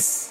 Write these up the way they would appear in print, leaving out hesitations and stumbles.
RVVS.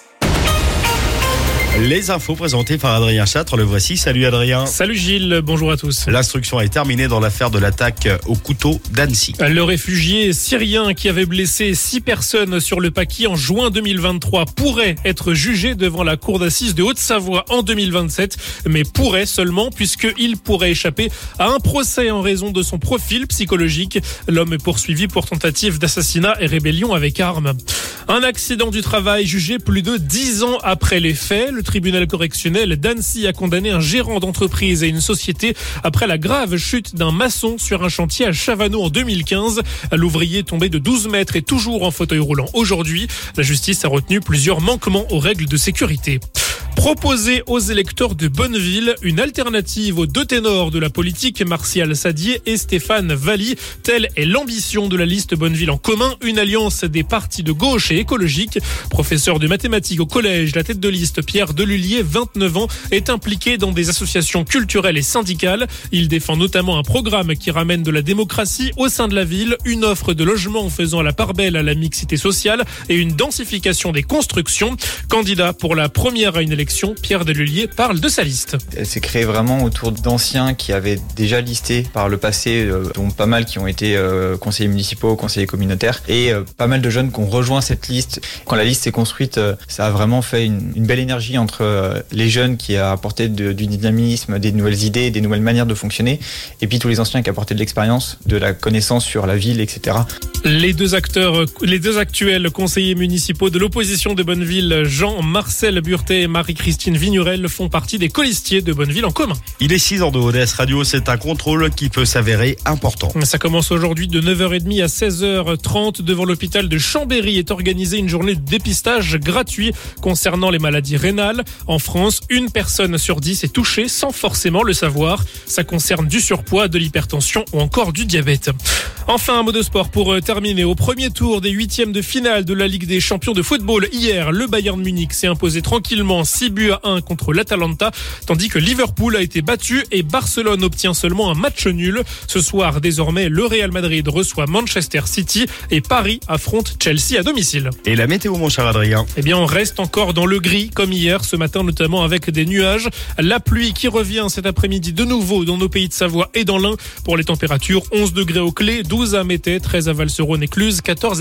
Les infos présentées par Adrien Châtre, le voici. Salut Adrien. Salut Gilles, bonjour à tous. L'instruction est terminée dans l'affaire de l'attaque au couteau d'Annecy. Le réfugié syrien qui avait blessé 6 personnes sur le Paquis en juin 2023 pourrait être jugé devant la cour d'assises de Haute-Savoie en 2027, mais pourrait seulement puisqu'il pourrait échapper à un procès en raison de son profil psychologique. L'homme est poursuivi pour tentative d'assassinat et rébellion avec arme. Un accident du travail jugé plus de 10 ans après les faits. Le tribunal correctionnel d'Annecy a condamné un gérant d'entreprise et une société après la grave chute d'un maçon sur un chantier à Chavano en 2015. L'ouvrier tombé de 12 mètres est toujours en fauteuil roulant aujourd'hui. La justice a retenu plusieurs manquements aux règles de sécurité. Proposer aux électeurs de Bonneville une alternative aux deux ténors de la politique, Martial Sadier et Stéphane Valli. Telle est l'ambition de la liste Bonneville en commun, une alliance des partis de gauche et écologique. Professeur de mathématiques au collège, la tête de liste Pierre Delullier, 29 ans, est impliqué dans des associations culturelles et syndicales. Il défend notamment un programme qui ramène de la démocratie au sein de la ville, une offre de logement faisant la part belle à la mixité sociale et une densification des constructions. Candidat pour la première à une élection, Pierre Delullier parle de sa liste. Elle s'est créée vraiment autour d'anciens qui avaient déjà listé par le passé, dont pas mal qui ont été conseillers municipaux, conseillers communautaires, et pas mal de jeunes qui ont rejoint cette liste. Quand la liste s'est construite, ça a vraiment fait une belle énergie entre les jeunes qui a apporté du dynamisme, des nouvelles idées, des nouvelles manières de fonctionner, et puis tous les anciens qui apportaient de l'expérience, de la connaissance sur la ville, etc. Les deux actuels conseillers municipaux de l'opposition de Bonneville, Jean-Marcel Burtet et Marie-Christine Vignerel, font partie des colistiers de Bonneville en commun. Il est 6h de ODS Radio, c'est un contrôle qui peut s'avérer important. Ça commence aujourd'hui de 9h30 à 16h30. Devant l'hôpital de Chambéry est organisée une journée de dépistage gratuit concernant les maladies rénales. En France, 1 personne sur 10 est touchée sans forcément le savoir. Ça concerne du surpoids, de l'hypertension ou encore du diabète. Enfin, un mot de sport pour terminer. Au premier tour des 8e de finale de la Ligue des champions de football, hier, le Bayern Munich s'est imposé tranquillement 6-1 contre l'Atalanta, tandis que Liverpool a été battu et Barcelone obtient seulement un match nul. Ce soir, désormais, le Real Madrid reçoit Manchester City et Paris affronte Chelsea à domicile. Et la météo, mon cher Adrien? Eh bien, on reste encore dans le gris, comme hier, ce matin, notamment avec des nuages. La pluie qui revient cet après-midi de nouveau dans nos pays de Savoie et dans l'Ain. Pour les températures, 11 degrés au Clé, 12 à Métais, 13 à Valserone et Cluse, 14 à